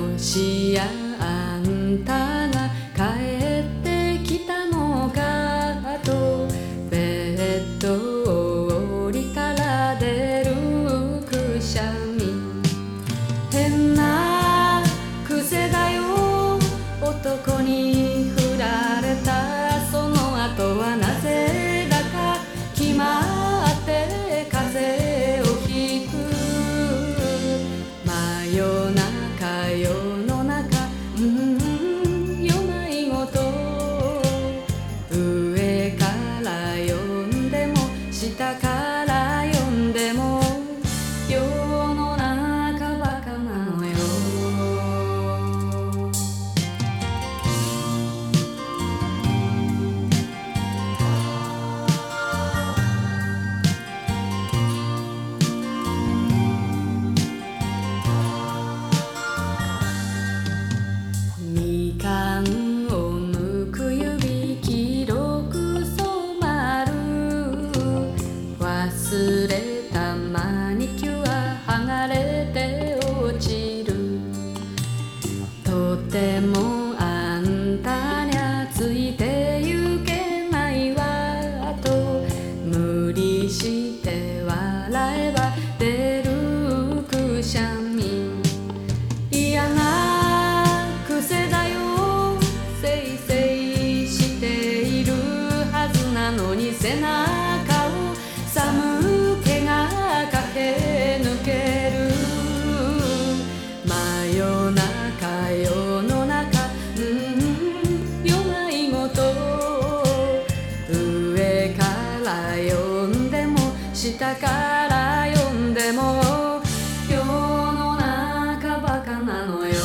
もしやあんたが帰ってきたのかとベッドを降りたら出るくしゃみ変な癖だよ男に振られたその後はなぜだか決まって風邪をひく真夜中世の中夜迷子と上から読んでも下から読んでも世の中バカなのよみかんを剥く指黄色く染まる忘れたマニキュア剥がれて落ちるとてもあんたにゃついてゆけないわと無理して笑えば出るくしゃみ嫌な癖だよせいせいしているはずなのに背中を寒気が駆け抜ける真夜中世の中夜迷子と上から読んでも下から読んでも世の中バカなのよ